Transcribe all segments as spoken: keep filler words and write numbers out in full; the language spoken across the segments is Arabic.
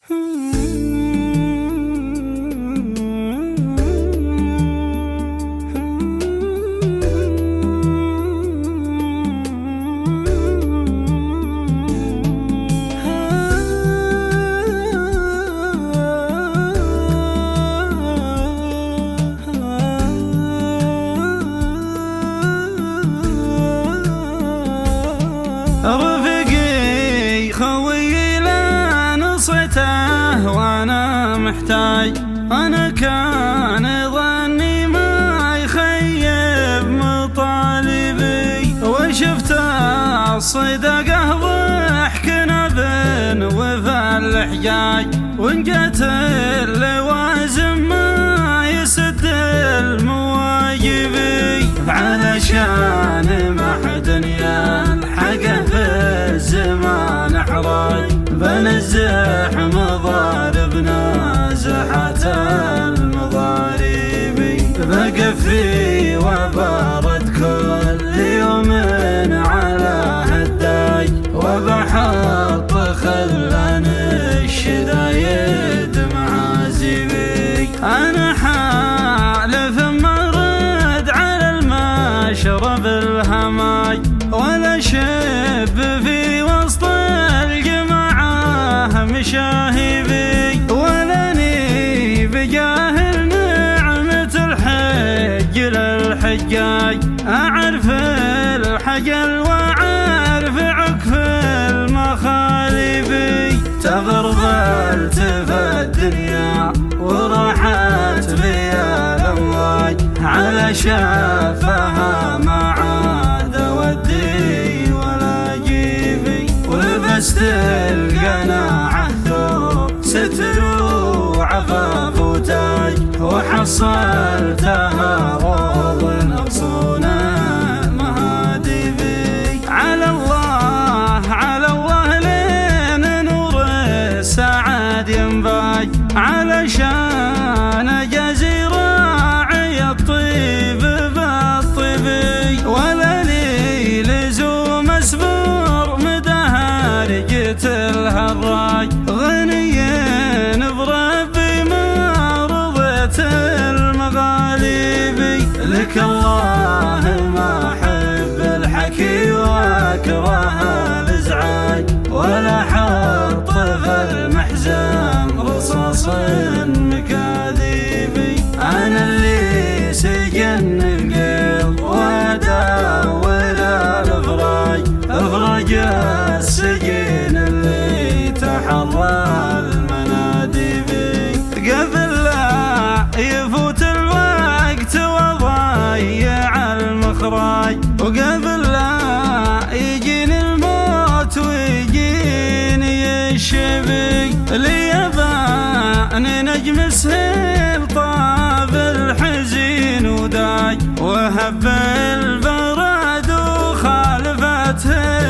رفقي خوي لا نصيته وانا محتاج، انا كان ظني ما يخيب مطالبي، وشفت الصدقه ضحكنا بن وفا الحجاج، وان جت اللوازم ما يسد المواجبي، علشان محدنيا الحقه في الزمان احراج، بنزح مضاربنا زحات المضاربي، بقفي وبارد كل يوم على هداج، وبحط خلان الشدايد معازبي، انا حالف مرد على المشرب الهماج، ولا شب في وسط الجماعة مشاهبي، ولاني بجاهل نعمة الحج للحجاج، أعرف الحجل وأعرف عكف المخالبي، تغربلت في الدنيا وراحت بي الأمواج، على شافها ما عاد ودي ولا جيبي، ولبست القناعة ثوب ستر وعفاف وتاج، وحصلتها روض نقصون مهادبي، على الله على الله لين نور السعاد ينباج، علشان جزيرة راعي الطيب بالطبي، ولا لي لزوم اسبور مدهارجة الهراج، غنيين بربي ما رضيت المغالبي، لك الله ما احب الحكي واكره الازعاج، ولا حط في المحزن رصاص مكاذبي، انا اللي سجن القلب واداور الافراج، افرج السجين اللي تحرى المنادبي، قبل لا يفوت الوقت وضيع المخراج، وقبل لا يجيني الموت ويجيني الشبي، ليباني نجم سهيل طاب الحزين وداج، وهب البرد وخالفته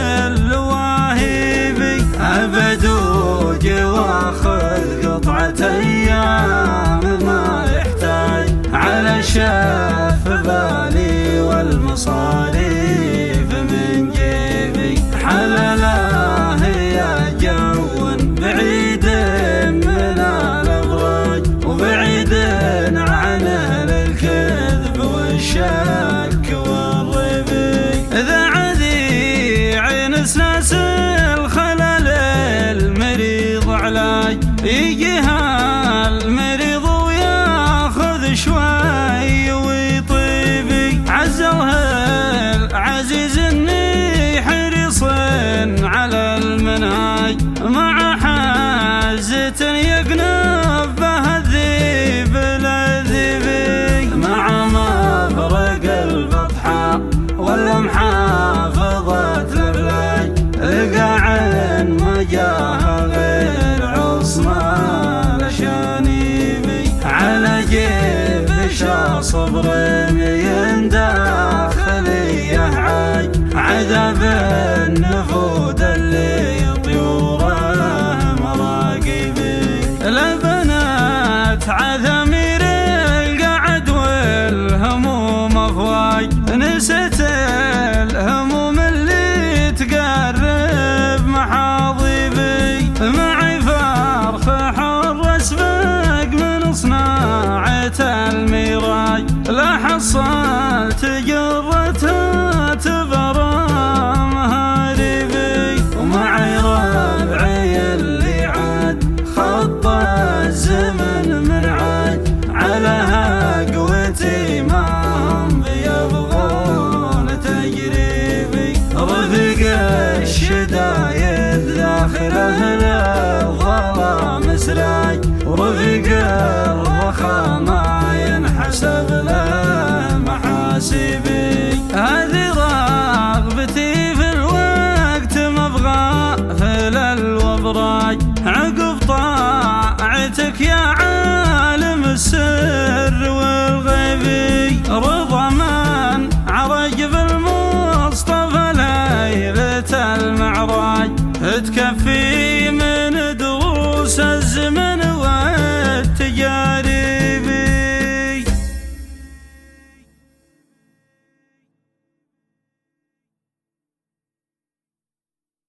الواهبي، أبد وجي واخذ قطعة أيام ما يحتاج، على شاف بالي والمصاريف من جيبي، حلله يا جو بعيد من الأبراج، وبعيد عن أهل الكذب والشك والربي، إذا عذي عين سناس الخلل المريض علاج، يجيها المريض وياخذ شوي ويطيبي، عزلها العزيز اني حريص على المنهاج، مع حازة يقنف بها الذيب الذيبي، مع مفرق البطحاء ولا محافظة البلاج، لقاعن مجاها غير عصمة لشانيبي، على جيب صبر مين داخلي عاج، عذاب النفود اللي طيوره مراقبي، لبنات عثمير القعد والهموم افواج، نسيت الهموم اللي تقرب محاضيبي، لأهل الظلام سراج، ورفيق الرخا ما ينحسب له محاسبي. هذه رغبتي في الوقت مبغى فل الوبراج، عقب طاعتك يا عالم السر والغيبي. رضا من عرج بالمصطفى ليلة المعراج، تكفي